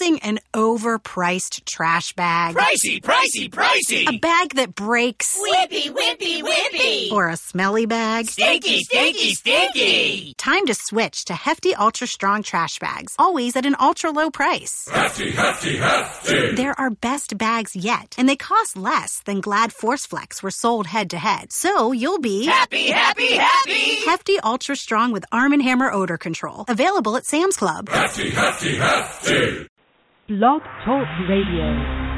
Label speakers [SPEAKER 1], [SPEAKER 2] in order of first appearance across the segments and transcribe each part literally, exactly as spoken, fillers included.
[SPEAKER 1] using an overpriced trash bag?
[SPEAKER 2] Pricey, pricey, pricey!
[SPEAKER 1] A bag that breaks?
[SPEAKER 3] Whippy, whippy, whippy!
[SPEAKER 1] Or a smelly bag?
[SPEAKER 2] Stinky, stinky, stinky!
[SPEAKER 1] Time to switch to Hefty Ultra Strong trash bags, always at an ultra low price.
[SPEAKER 4] Hefty, hefty, hefty!
[SPEAKER 1] They're our best bags yet, and they cost less than Glad Force Flex were sold head to head. So you'll be
[SPEAKER 2] happy, happy, happy!
[SPEAKER 1] Hefty Ultra Strong with Arm and Hammer odor control. Available at Sam's Club.
[SPEAKER 4] Hefty, hefty, hefty!
[SPEAKER 5] Blog Talk Radio.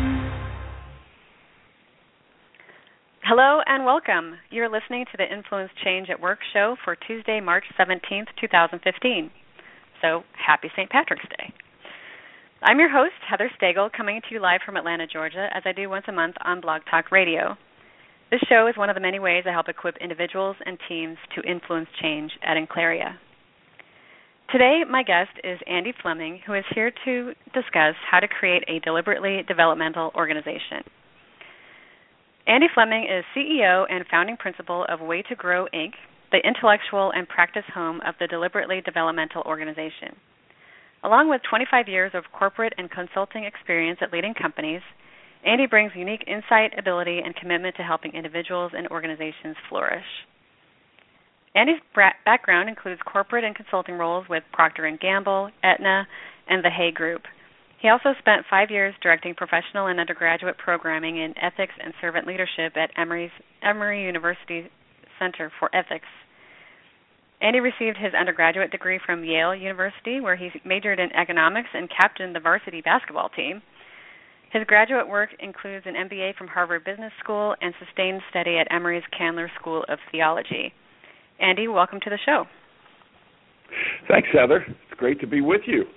[SPEAKER 6] Hello and welcome. You're listening to the Influence Change at Work show for Tuesday, March seventeenth, twenty fifteen. So, happy Saint Patrick's Day. I'm your host, Heather Stagel, coming to you live from Atlanta, Georgia, as I do once a month on Blog Talk Radio. This show is one of the many ways I help equip individuals and teams to influence change at Enclaria. Today, my guest is Andy Fleming, who is here to discuss how to create a deliberately developmental organization. Andy Fleming is C E O and founding principal of Way to Grow, Incorporated, the intellectual and practice home of the Deliberately Developmental Organization. Along with twenty-five years of corporate and consulting experience at leading companies, Andy brings unique insight, ability, and commitment to helping individuals and organizations flourish. Andy's background includes corporate and consulting roles with Procter and Gamble, Aetna, and the Hay Group. He also spent five years directing professional and undergraduate programming in ethics and servant leadership at Emory's, Emory University Center for Ethics. Andy received his undergraduate degree from Yale University, where he majored in economics and captained the varsity basketball team. His graduate work includes an M B A from Harvard Business School and sustained study at Emory's Candler School of Theology. Andy, welcome to the show.
[SPEAKER 7] Thanks, Heather. It's great to be with you.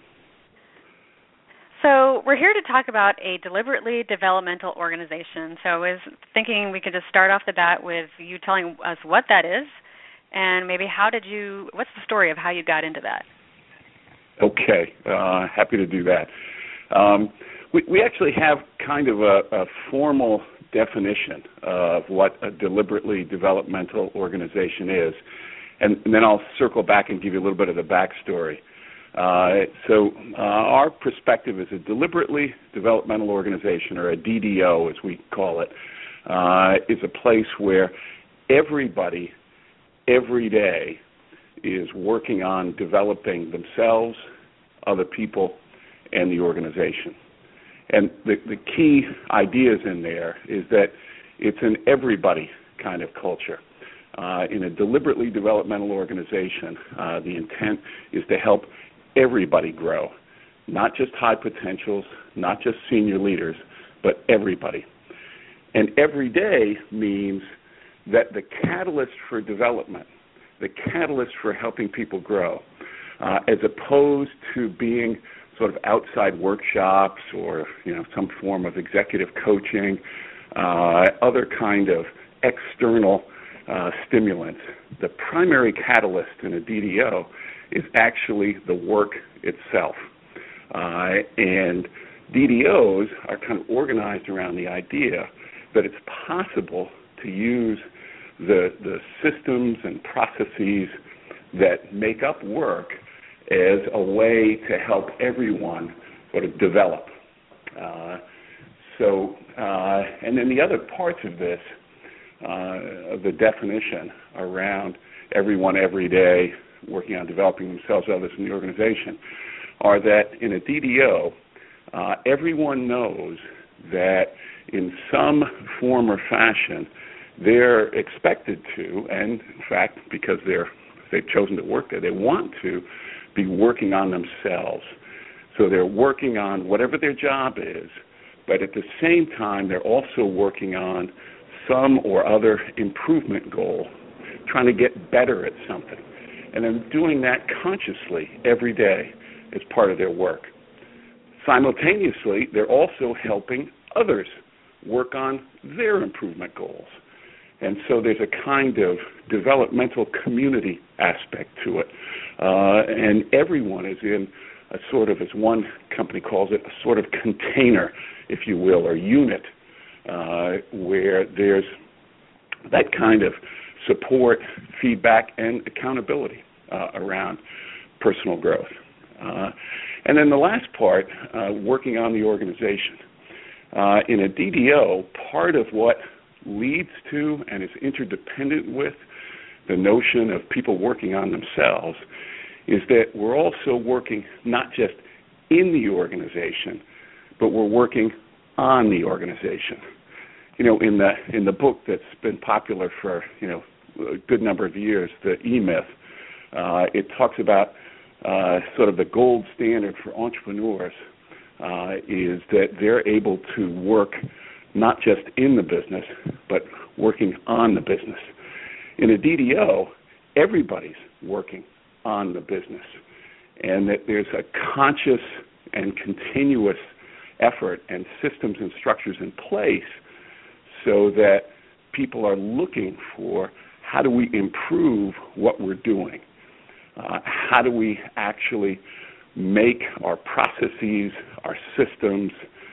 [SPEAKER 6] So we're here to talk about a deliberately developmental organization. So I was thinking we could just start off the bat with you telling us what that is, and maybe how did you, what's the story of how you got into that?
[SPEAKER 7] Okay, uh, happy to do that. Um, we, we actually have kind of a, a formal definition of what a deliberately developmental organization is, and, and then I'll circle back and give you a little bit of the backstory. Uh, so uh, our perspective is a deliberately developmental organization, or a D D O as we call it, uh, is a place where everybody every day is working on developing themselves, other people, and the organization. And the, the key ideas in there is that it's an everybody kind of culture. Uh, in a deliberately developmental organization, uh, the intent is to help everybody grow, not just high potentials, not just senior leaders, but everybody. And every day means that the catalyst for development, the catalyst for helping people grow, uh, as opposed to being sort of outside workshops or, you know, some form of executive coaching, uh, other kind of external uh, stimulants. The primary catalyst in a D D O is actually the work itself. Uh, and D D Os are kind of organized around the idea that it's possible to use the, the systems and processes that make up work as a way to help everyone sort of develop. Uh, so, uh, and then the other parts of this, uh, of the definition around everyone every day working on developing themselves, others in the organization, are that in a D D O, uh, everyone knows that in some form or fashion they're expected to, and in fact, because they're they've chosen to work there, they want to be working on themselves. So they're working on whatever their job is, but at the same time, they're also working on some or other improvement goal, trying to get better at something. And then doing that consciously every day as part of their work. Simultaneously, they're also helping others work on their improvement goals. And so there's a kind of developmental community aspect to it. Uh, and everyone is in a sort of, as one company calls it, a sort of container, if you will, or unit, uh, where there's that kind of support, feedback, and accountability uh, around personal growth. Uh, And then the last part, uh, working on the organization. Uh, in a D D O, part of what leads to and is interdependent with the notion of people working on themselves is that we're also working not just in the organization, but we're working on the organization. You know, in the in the book that's been popular for, you know, a good number of years, the E-Myth, uh, it talks about uh, sort of the gold standard for entrepreneurs uh, is that they're able to work not just in the business, but working on the business. In a D D O, everybody's working on the business, and that there's a conscious and continuous effort and systems and structures in place so that people are looking for how do we improve what we're doing? Uh, how do we actually make our processes, our systems,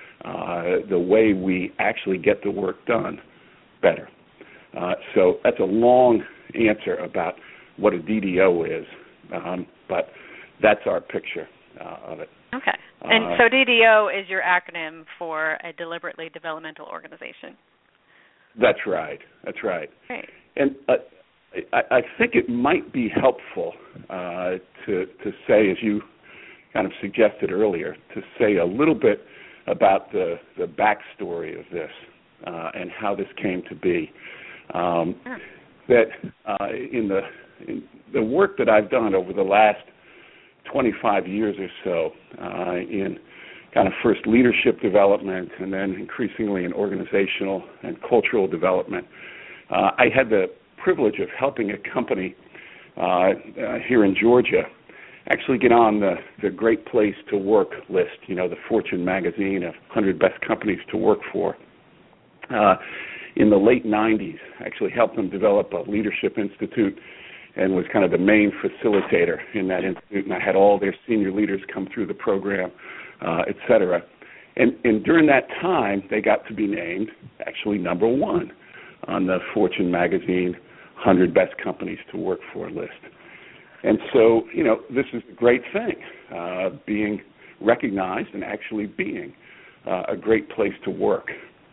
[SPEAKER 7] uh, the way we actually get the work done better? Uh, so that's a long answer about what a D D O is, um, but that's our picture uh, of it.
[SPEAKER 6] Okay. And uh, so D D O is your acronym for a deliberately developmental organization.
[SPEAKER 7] That's right. That's right.
[SPEAKER 6] Great.
[SPEAKER 7] And uh, I, I think it might be helpful uh, to to say, as you kind of suggested earlier, to say a little bit about the, the backstory of this uh, and how this came to be. Um, sure. That uh, in the in the work that I've done over the last twenty-five years or so uh, in kind of first leadership development and then increasingly in organizational and cultural development, uh, I had the privilege of helping a company uh, uh, here in Georgia actually get on the, the Great Place to Work list, you know, the Fortune magazine of one hundred best companies to work for. Uh, in the late nineties, actually helped them develop a leadership institute and was kind of the main facilitator in that institute, and I had all their senior leaders come through the program, uh, et cetera. And, and during that time, they got to be named actually number one on the Fortune magazine one hundred best companies to work for list. And so, you know, this is a great thing, uh, being recognized and actually being uh, a great place to work.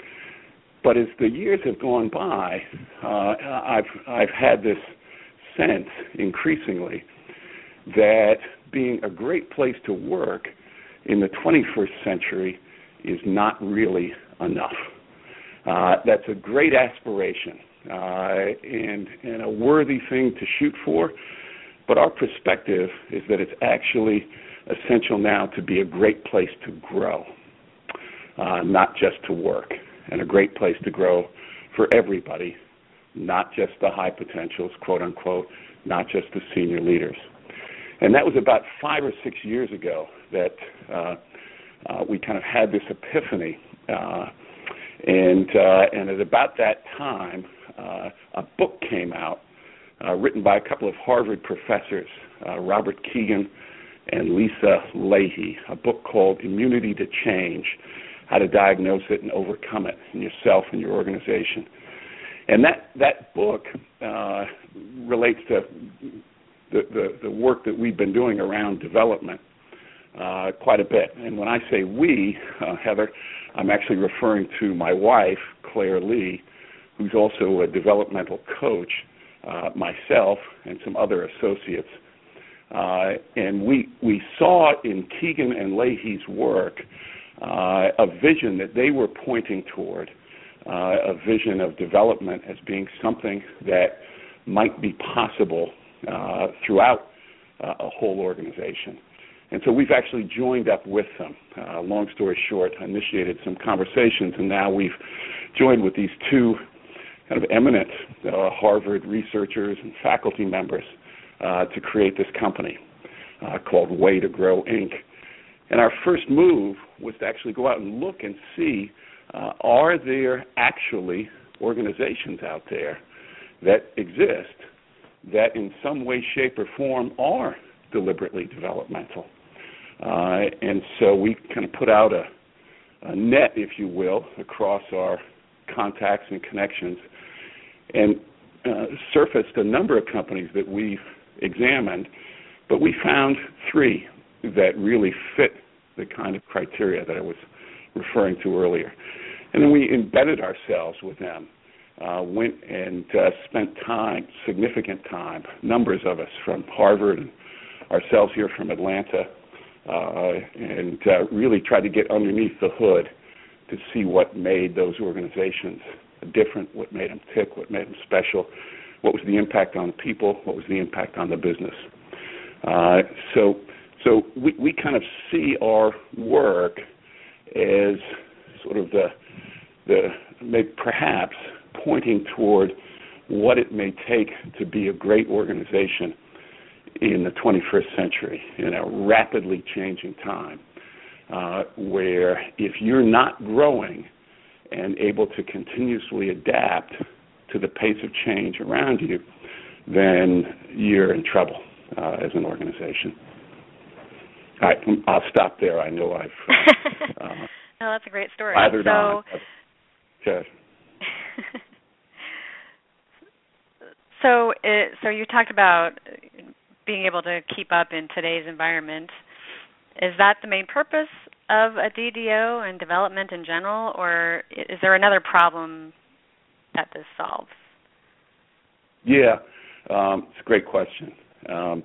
[SPEAKER 7] But as the years have gone by, uh, I've I've had this sense increasingly that being a great place to work in the twenty-first century is not really enough. Uh, that's a great aspiration uh, and, and a worthy thing to shoot for, but our perspective is that it's actually essential now to be a great place to grow, uh, not just to work, and a great place to grow for everybody, not just the high potentials, quote unquote, not just the senior leaders. And that was about five or six years ago that uh, uh, we kind of had this epiphany. Uh, and uh, and at about that time, uh, a book came out uh, written by a couple of Harvard professors, uh, Robert Kegan and Lisa Lahey, a book called Immunity to Change, How to Diagnose It and Overcome It in Yourself and Your Organization. And that, that book uh, relates to the, the, the work that we've been doing around development uh, quite a bit. And when I say we, uh, Heather, I'm actually referring to my wife, Claire Lee, who's also a developmental coach, uh, myself, and some other associates. Uh, and we, we saw in Kegan and Lahey's work uh, a vision that they were pointing toward, Uh, a vision of development as being something that might be possible uh, throughout uh, a whole organization. And so we've actually joined up with them. Uh, long story short, initiated some conversations, and now we've joined with these two kind of eminent uh, Harvard researchers and faculty members uh, to create this company uh, called Way to Grow, Incorporated. And our first move was to actually go out and look and see Uh, are there actually organizations out there that exist that in some way, shape, or form are deliberately developmental? Uh, and so we kind of put out a, a net, if you will, across our contacts and connections and uh, surfaced a number of companies that we've examined, but we found three that really fit the kind of criteria that I was referring to earlier. And then we embedded ourselves with them, uh, went and uh, spent time, significant time, numbers of us from Harvard and ourselves here from Atlanta, uh, and uh, really tried to get underneath the hood to see what made those organizations different, what made them tick, what made them special, what was the impact on people, what was the impact on the business. Uh, so so we, we kind of see our work as sort of the, the maybe perhaps pointing toward what it may take to be a great organization in the twenty-first century, in a rapidly changing time, uh, where if you're not growing and able to continuously adapt to the pace of change around you, then you're in trouble uh, as an organization. All right, I'll stop there. I know I've... Uh,
[SPEAKER 6] no, that's a great story.
[SPEAKER 7] Lathered
[SPEAKER 6] so,
[SPEAKER 7] on. Okay.
[SPEAKER 6] so, it, so you talked about being able to keep up in today's environment. Is that the main purpose of a D D O and development in general, or is there another problem that this solves?
[SPEAKER 7] Yeah, um, it's a great question. Um,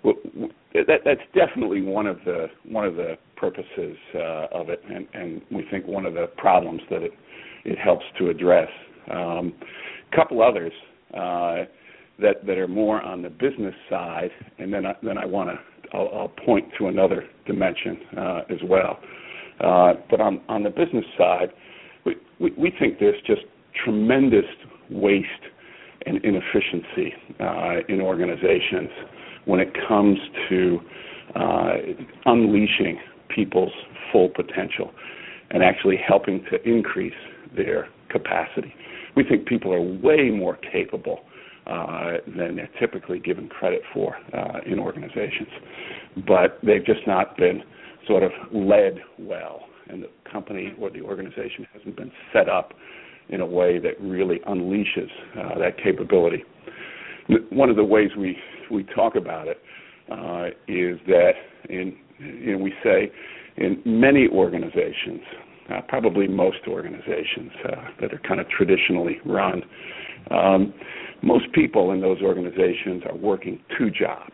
[SPEAKER 7] that, that's definitely one of the one of the purposes uh, of it, and, and we think one of the problems that it it helps to address. Um, a couple others uh, that that are more on the business side, and then I, then I want to I'll, I'll point to another dimension uh, as well. Uh, but on on the business side, we, we we think there's just tremendous waste and inefficiency uh, in organizations when it comes to uh, unleashing people's full potential and actually helping to increase their capacity. We think people are way more capable uh, than they're typically given credit for uh, in organizations, but they've just not been sort of led well, and the company or the organization hasn't been set up in a way that really unleashes uh, that capability. One of the ways we, we talk about it uh, is that in, you know, we say in many organizations, uh, probably most organizations uh, that are kind of traditionally run, um, most people in those organizations are working two jobs.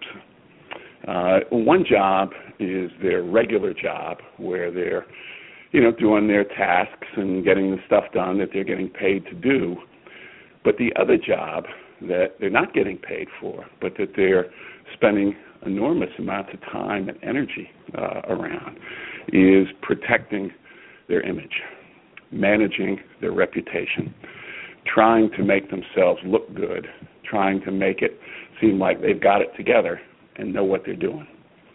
[SPEAKER 7] Uh, one job is their regular job where they're you know, doing their tasks and getting the stuff done that they're getting paid to do. But the other job that they're not getting paid for, but that they're spending enormous amounts of time and energy uh, around, is protecting their image, managing their reputation, trying to make themselves look good, trying to make it seem like they've got it together and know what they're doing.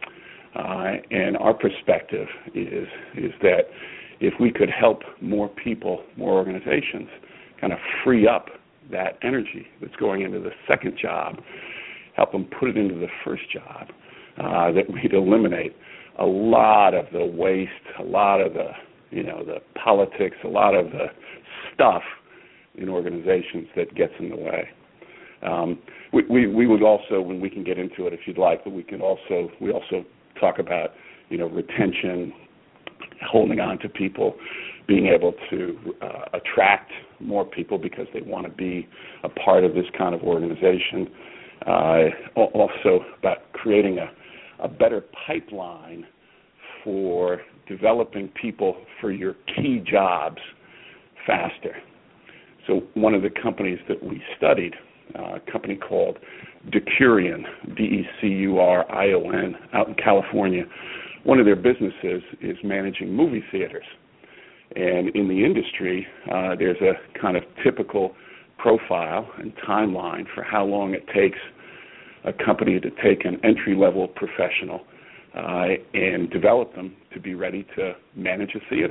[SPEAKER 7] Uh, and our perspective is is that if we could help more people, more organizations, kind of free up that energy that's going into the second job, help them put it into the first job, uh, that we'd eliminate a lot of the waste, a lot of the, you know, the politics, a lot of the stuff in organizations that gets in the way. Um, we, we, we would also, when we can get into it if you'd like, but we can also, we also talk about, you know, retention, holding on to people, being able to uh, attract more people because they want to be a part of this kind of organization. Uh, also about creating a, a better pipeline for developing people for your key jobs faster. So one of the companies that we studied, uh, a company called Decurion, D E C U R I O N, out in California. One of their businesses is managing movie theaters. And in the industry, uh, there's a kind of typical profile and timeline for how long it takes a company to take an entry-level professional uh, and develop them to be ready to manage a theater.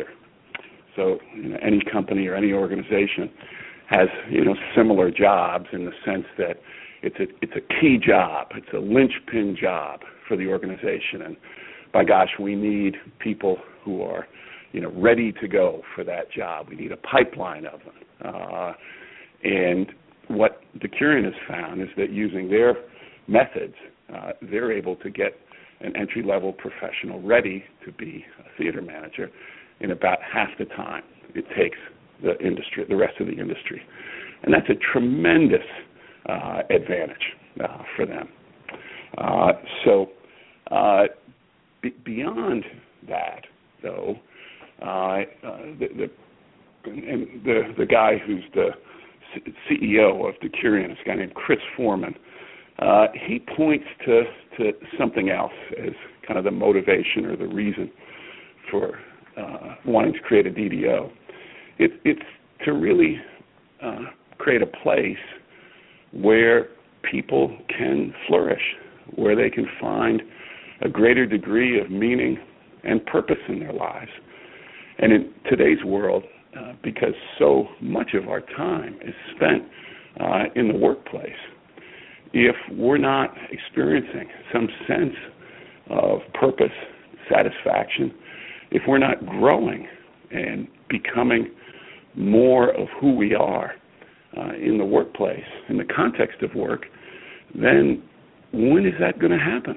[SPEAKER 7] So you know, any company or any organization has, you know, similar jobs in the sense that it's a it's a key job, it's a linchpin job for the organization, and by gosh, we need people who are, you know, ready to go for that job. We need a pipeline of them. Uh, and what Decurion has found is that using their methods, uh, they're able to get an entry-level professional ready to be a theater manager in about half the time it takes the industry, the rest of the industry. And that's a tremendous uh, advantage uh, for them. Uh, so uh, b- beyond that, though, uh, uh, the, the and the the guy who's the C E O of Decurion, this guy named Chris Foreman, uh, he points to, to something else as kind of the motivation or the reason for uh, wanting to create a D D O. It, it's to really uh, create a place where people can flourish, where they can find a greater degree of meaning and purpose in their lives. And in today's world, uh, because so much of our time is spent uh, in the workplace, if we're not experiencing some sense of purpose, satisfaction, if we're not growing and becoming more of who we are uh, in the workplace, in the context of work, then when is that going to happen?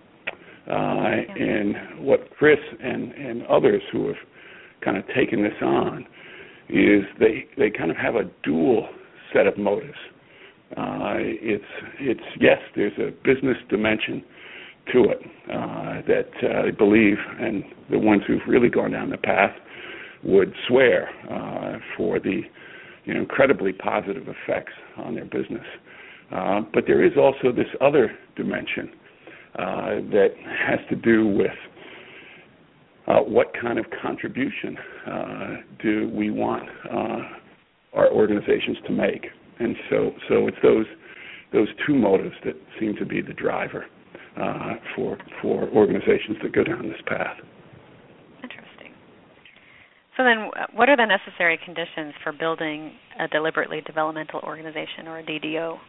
[SPEAKER 7] Uh, yeah. And what Chris and, and others who have kind of taken this on is they they kind of have a dual set of motives. Uh, it's it's yes, there's a business dimension to it uh, that uh, they believe, and the ones who've really gone down the path would swear uh, for the you know, incredibly positive effects on their business. Uh, but there is also this other dimension uh, that has to do with uh, what kind of contribution uh, do we want uh, our organizations to make. And so, so it's those those two motives that seem to be the driver uh, for for organizations that go down this path.
[SPEAKER 6] Interesting. So then, what are the necessary conditions for building a deliberately developmental organization, or a D D O?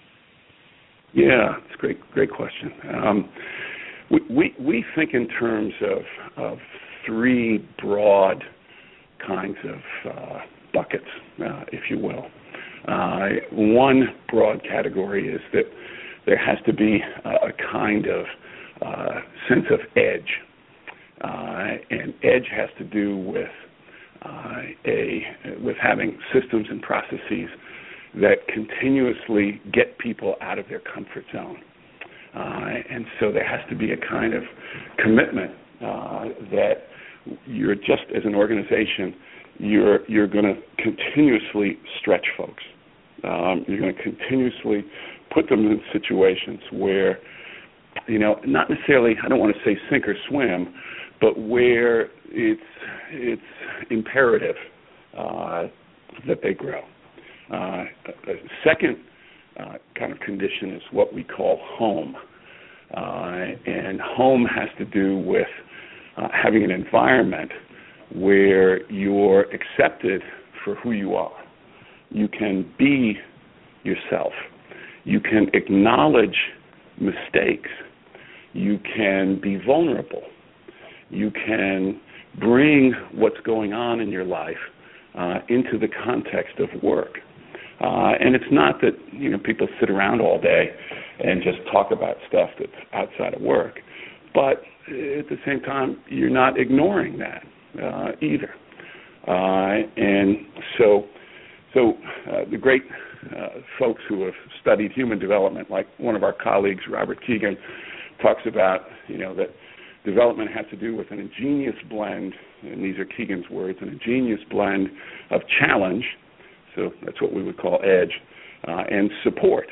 [SPEAKER 7] Yeah, it's a great great question. Um, we, we we think in terms of of three broad kinds of uh, buckets, uh, if you will. Uh, one broad category is that there has to be a, a kind of uh, sense of edge, uh, and edge has to do with uh, a with having systems and processes that continuously get people out of their comfort zone, uh, and so there has to be a kind of commitment uh, that you're just as an organization, you're you're going to continuously stretch folks. Um, you're going to continuously put them in situations where, you know, not necessarily, I don't want to say sink or swim, but where it's it's imperative uh, that they grow. Uh, a second uh, kind of condition is what we call home. Uh, and home has to do with uh, having an environment where you're accepted for who you are. You can be yourself. You can acknowledge mistakes. You can be vulnerable. You can bring what's going on in your life uh, into the context of work. Uh, and it's not that, you know, people sit around all day and just talk about stuff that's outside of work, but at the same time, you're not ignoring that uh, either. Uh, and so So uh, the great uh, folks who have studied human development, like one of our colleagues, Robert Keegan, talks about, you know, that development has to do with an ingenious blend, and these are Keegan's words, an ingenious blend of challenge, so that's what we would call edge, uh, and support,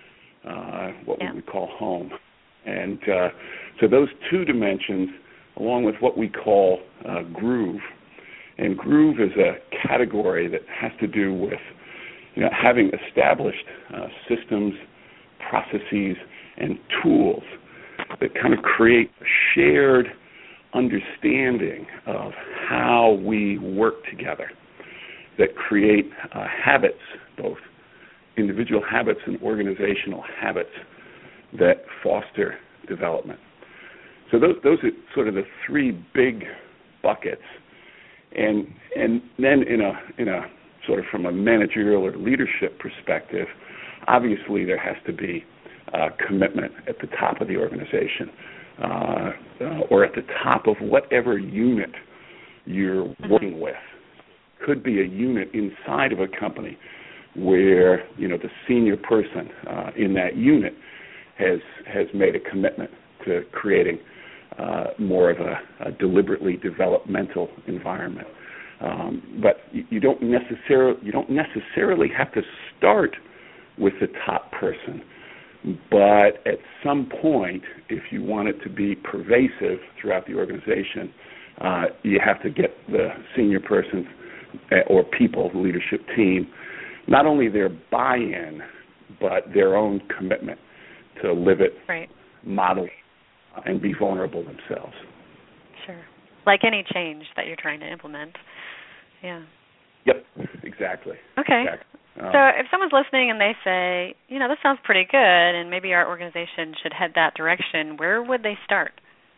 [SPEAKER 7] uh, what yeah. we would call home. And uh, so those two dimensions, along with what we call uh, groove. And groove is a category that has to do with, you know, having established uh, systems, processes, and tools that kind of create a shared understanding of how we work together, that create uh, habits, both individual habits and organizational habits that foster development. So those, those are sort of the three big buckets. And and then in a in a sort of from a managerial or leadership perspective, obviously there has to be uh, commitment at the top of the organization uh, uh, or at the top of whatever unit you're
[SPEAKER 6] mm-hmm.
[SPEAKER 7] working with. Could be a unit inside of a company where, you know, the senior person uh, in that unit has has made a commitment to creating uh, more of a, a deliberately developmental environment. Um, but you, you don't necessarily you don't necessarily have to start with the top person. But at some point, if you want it to be pervasive throughout the organization, uh, you have to get the senior persons or people, the leadership team, not only their buy-in, but their own commitment to live it,
[SPEAKER 6] right.
[SPEAKER 7] model, and be vulnerable themselves.
[SPEAKER 6] Sure. Like any change that you're trying to implement. Yeah.
[SPEAKER 7] Yep, exactly.
[SPEAKER 6] Okay.
[SPEAKER 7] Exactly. Um,
[SPEAKER 6] so if someone's listening and they say, you know, this sounds pretty good and maybe our organization should head that direction, where would they start?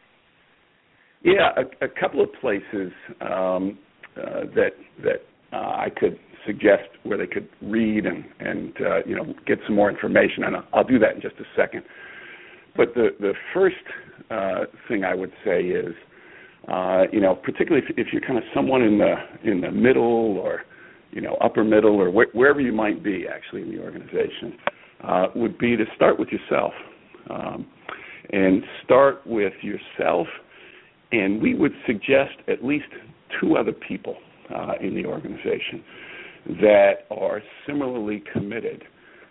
[SPEAKER 7] Yeah, a, a couple of places um, uh, that that uh, I could suggest where they could read and, and uh, you know, get some more information, and I'll, I'll do that in just a second. But the, the first uh, thing I would say is, uh, you know, particularly if, if you're kind of someone in the in the middle or, you know, upper middle or wh- wherever you might be actually in the organization, uh, would be to start with yourself. Um, and start with yourself, and we would suggest at least two other people uh, in the organization that are similarly committed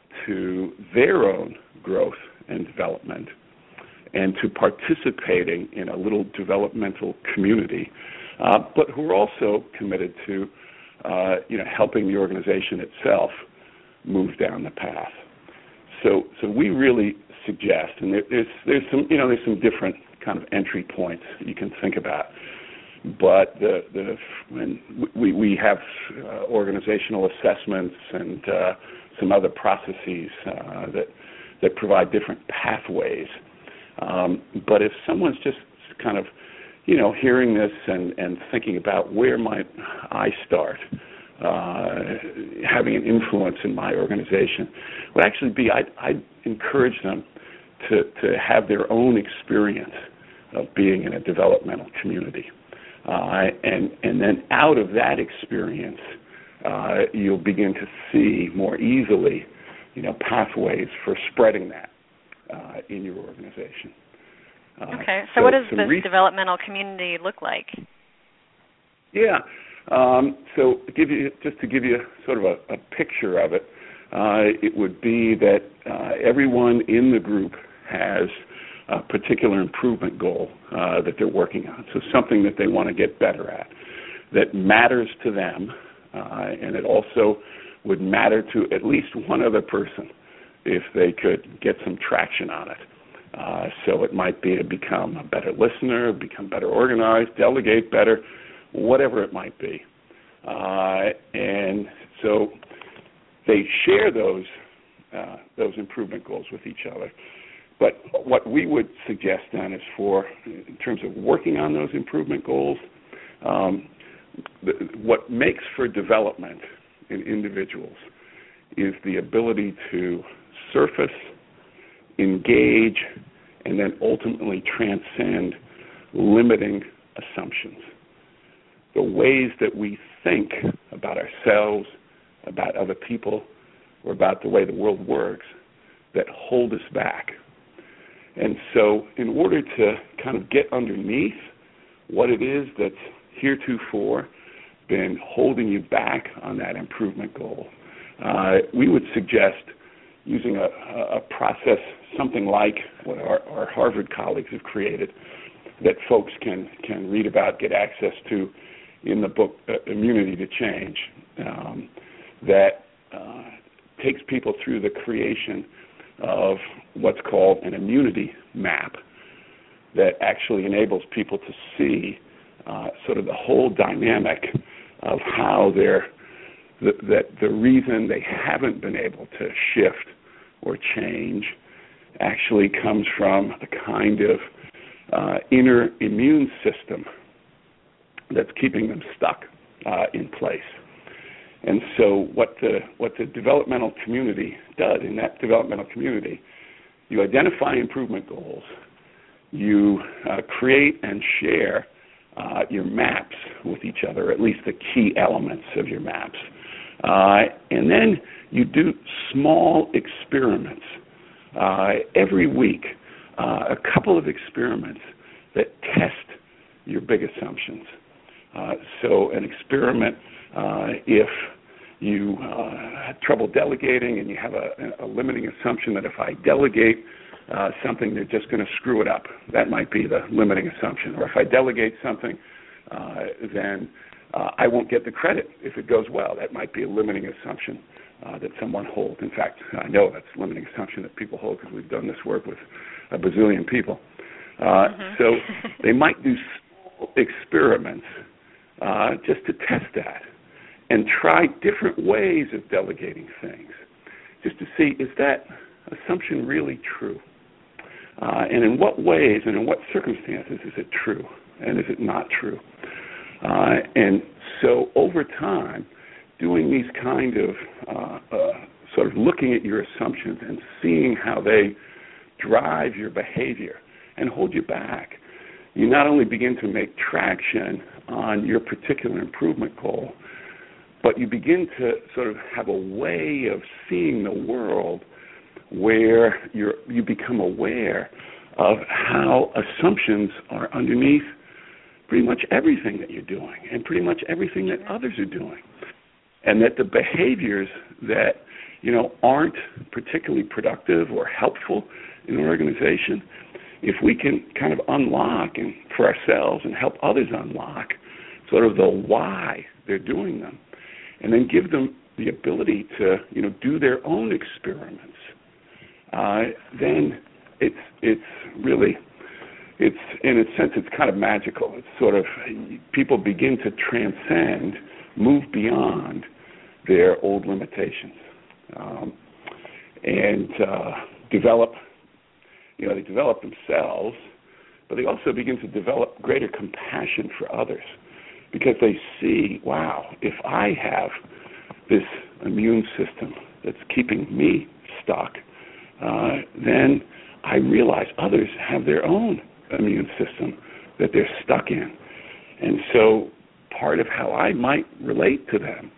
[SPEAKER 7] to their own growth and development and to participating in a little developmental community, uh, but who are also committed to uh, you know, helping the organization itself move down the path. So, so we really suggest, and there, there's there's some you know there's some different kind of entry points you can think about, but the the when we we have uh, organizational assessments and uh, some other processes uh, that that provide different pathways. Um, but if someone's just kind of, you know, hearing this and, and thinking about where might I start uh, having an influence in my organization, would actually be I'd, I'd encourage them to, to have their own experience of being in a developmental community. Uh, and, and then out of that experience, uh, you'll begin to see more easily, you know, pathways for spreading that uh, in your organization. Uh,
[SPEAKER 6] okay, so, so what does this
[SPEAKER 7] re-
[SPEAKER 6] developmental community look like?
[SPEAKER 7] Yeah, um, so give you just to give you sort of a, a picture of it, uh, it would be that uh, everyone in the group has a particular improvement goal uh, that they're working on, so something that they want to get better at, that matters to them, uh, and it also would matter to at least one other person if they could get some traction on it. Uh, so it might be to become a better listener, become better organized, delegate better, whatever it might be. Uh, and so they share those uh, those improvement goals with each other. But what we would suggest then is for, in terms of working on those improvement goals, um, the, what makes for development in individuals is the ability to surface, engage, and then ultimately transcend limiting assumptions. The ways that we think about ourselves, about other people, or about the way the world works that hold us back. And so in order to kind of get underneath what it is that's heretofore been holding you back on that improvement goal, uh, we would suggest using a, a process, something like what our, our Harvard colleagues have created, that folks can, can read about, get access to in the book uh, Immunity to Change, um, that uh, takes people through the creation of what's called an immunity map that actually enables people to see uh, sort of the whole dynamic of how they're, the, that the reason they haven't been able to shift or change actually comes from a kind of uh, inner immune system that's keeping them stuck uh, in place. And so what the what the developmental community does, in that developmental community, you identify improvement goals, you uh, create and share uh, your maps with each other, at least the key elements of your maps. Uh, and then you do small experiments uh, every week, uh, a couple of experiments that test your big assumptions. Uh, so an experiment, uh, if you uh, have trouble delegating and you have a, a limiting assumption that if I delegate uh, something, they're just going to screw it up. That might be the limiting assumption. Or if I delegate something, uh, then uh, I won't get the credit if it goes well. That might be a limiting assumption uh, that someone holds. In fact, I know that's a limiting assumption that people hold because we've done this work with a bazillion people. Uh, mm-hmm. So they might do small experiments uh, just to test that and try different ways of delegating things just to see, is that assumption really true? Uh, and in what ways and in what circumstances is it true and is it not true? Uh, and so over time, doing these kind of uh, uh, sort of looking at your assumptions and seeing how they drive your behavior and hold you back, you not only begin to make traction on your particular improvement goal, but you begin to sort of have a way of seeing the world where you're, you become aware of how assumptions are underneath pretty much everything that you're doing and pretty much everything that others are doing. And that the behaviors that, you know, aren't particularly productive or helpful in an organization, if we can kind of unlock and for ourselves and help others unlock sort of the why they're doing them, and then give them the ability to, you know, do their own experiments, uh, then it's it's really, it's in a sense, it's kind of magical. It's sort of, people begin to transcend, move beyond their old limitations, um, and uh, develop, you know, they develop themselves, but they also begin to develop greater compassion for others because they see, wow, if I have this immune system that's keeping me stuck, uh, then I realize others have their own immune system that they're stuck in. And so part of how I might relate to them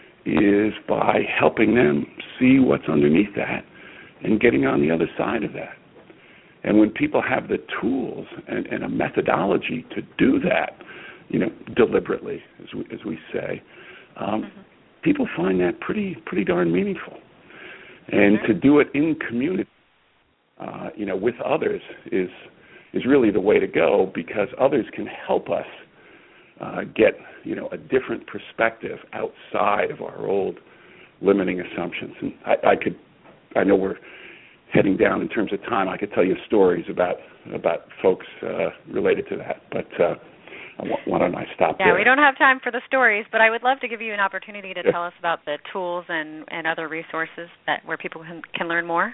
[SPEAKER 7] is by helping them see what's underneath that and getting on the other side of that. And when people have the tools and, and a methodology to do that, you know, deliberately, as we, as we say, um, mm-hmm. people find that pretty pretty darn meaningful. And mm-hmm. to do it in community, uh, you know, with others is is really the way to go because others can help us uh, get, you know, a different perspective outside of our old limiting assumptions. And I, I could, I know we're heading down in terms of time. I could tell you stories about about folks uh, related to that, but uh, why don't I stop
[SPEAKER 6] yeah,
[SPEAKER 7] there?
[SPEAKER 6] Yeah, we don't have time for the stories, but I would love to give you an opportunity to tell us about the tools and, and other resources that where people can, can learn more.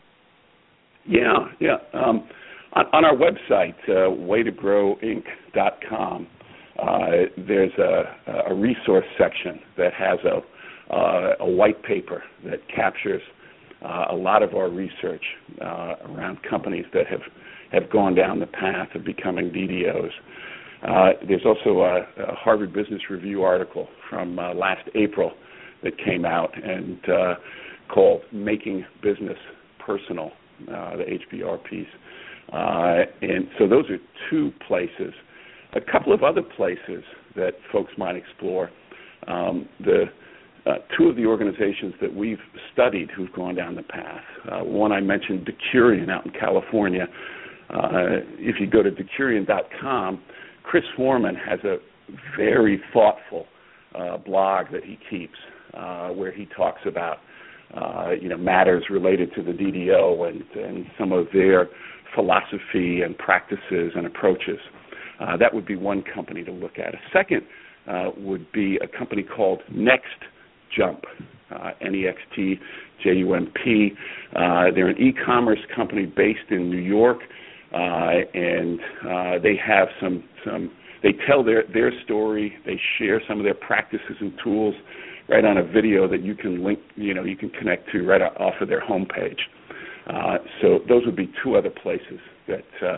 [SPEAKER 7] Yeah, yeah. Um, on, on our website, uh, way to grow inc dot com, uh, there's a, a resource section that has a, uh, a white paper that captures uh, a lot of our research uh, around companies that have, have gone down the path of becoming D D Os. Uh, there's also a, a Harvard Business Review article from uh, last April that came out and uh, called Making Business Personal, uh, the H B R piece. Uh, and so those are two places. A couple of other places that folks might explore. Um, the uh, two of the organizations that we've studied who've gone down the path. Uh, one I mentioned, Decurion out in California. Uh, if you go to decurion dot com, Chris Foreman has a very thoughtful uh, blog that he keeps uh, where he talks about uh, you know matters related to the D D O and, and some of their philosophy and practices and approaches. Uh, that would be one company to look at. A second uh, would be a company called NextJump, uh, N E X T J U M P. Uh, they're an e-commerce company based in New York. Uh, and uh, they have some, some, they tell their, their story, they share some of their practices and tools right on a video that you can link, you know, you can connect to right off of their homepage. Uh, so those would be two other places that uh,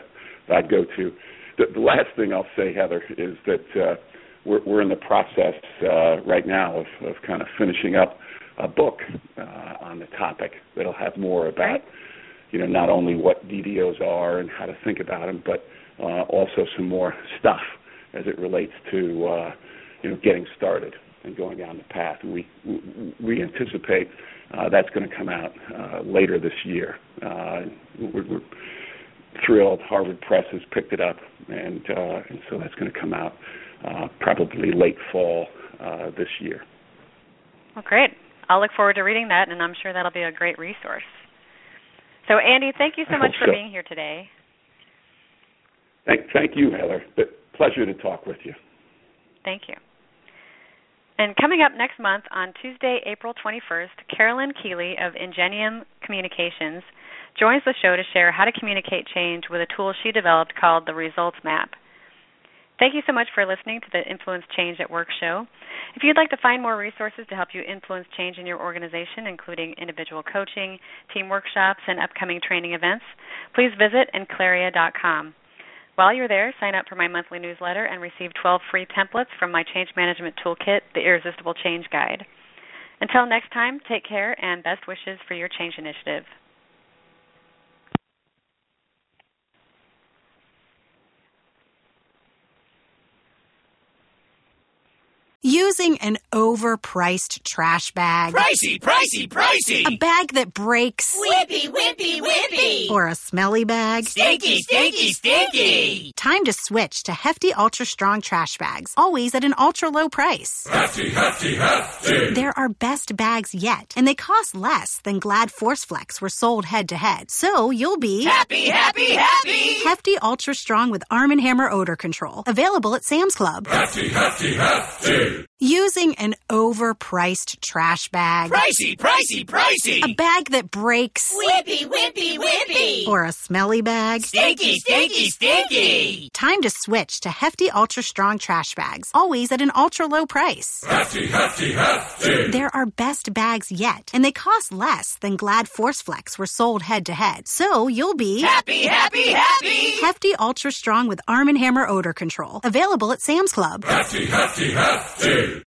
[SPEAKER 7] I'd go to. The, the last thing I'll say, Heather, is that uh, we're, we're in the process uh, right now of, of kind of finishing up a book uh, on the topic that'll have more about, you know, not only what D D Os are and how to think about them, but uh, also some more stuff as it relates to, uh, you know, getting started and going down the path. And we we anticipate uh, that's going to come out uh, later this year. Uh, we're, we're thrilled. Harvard Press has picked it up, and uh, and so that's going to come out uh, probably late fall uh, this year.
[SPEAKER 6] Well, great. I'll look forward to reading that, and I'm sure that'll be a great resource. So, Andy, thank you so much for
[SPEAKER 7] so.
[SPEAKER 6] being here today.
[SPEAKER 7] Thank, thank you, Heather. Pleasure to talk with you.
[SPEAKER 6] Thank you. And coming up next month on Tuesday, April twenty-first, Carolyn Keeley of Ingenium Communications joins the show to share how to communicate change with a tool she developed called the Results Map. Thank you so much for listening to the Influence Change at Work show. If you'd like to find more resources to help you influence change in your organization, including individual coaching, team workshops, and upcoming training events, please visit Enclaria dot com. While you're there, sign up for my monthly newsletter and receive twelve free templates from my Change Management Toolkit, the Irresistible Change Guide. Until next time, take care and best wishes for your change initiative.
[SPEAKER 1] Using an overpriced trash bag.
[SPEAKER 2] Pricey, pricey, pricey.
[SPEAKER 1] A bag that breaks.
[SPEAKER 3] Whippy, whippy, whippy.
[SPEAKER 1] Or a smelly bag.
[SPEAKER 2] Stinky, stinky, stinky.
[SPEAKER 1] Time to switch to Hefty Ultra Strong trash bags, always at an ultra low price.
[SPEAKER 4] Hefty, hefty, hefty.
[SPEAKER 1] They're our best bags yet, and they cost less than Glad ForceFlex were sold head to head. So you'll be
[SPEAKER 2] Happy, happy, happy.
[SPEAKER 1] Hefty Ultra Strong with Arm and Hammer odor control, available at Sam's Club.
[SPEAKER 4] Hefty, hefty, hefty.
[SPEAKER 1] Using an overpriced trash bag.
[SPEAKER 2] Pricey, pricey, pricey.
[SPEAKER 1] A bag that breaks.
[SPEAKER 3] Whippy, whippy, whippy.
[SPEAKER 1] Or a smelly bag.
[SPEAKER 2] Stinky, stinky, stinky.
[SPEAKER 1] Time to switch to Hefty Ultra Strong trash bags, always at an ultra low price.
[SPEAKER 4] Hefty, hefty, hefty.
[SPEAKER 1] They're our best bags yet, and they cost less than Glad ForceFlex were sold head to head. So you'll be
[SPEAKER 2] Happy, happy, happy.
[SPEAKER 1] Hefty Ultra Strong with Arm and Hammer odor control, available at Sam's Club.
[SPEAKER 4] Hefty, hefty, hefty.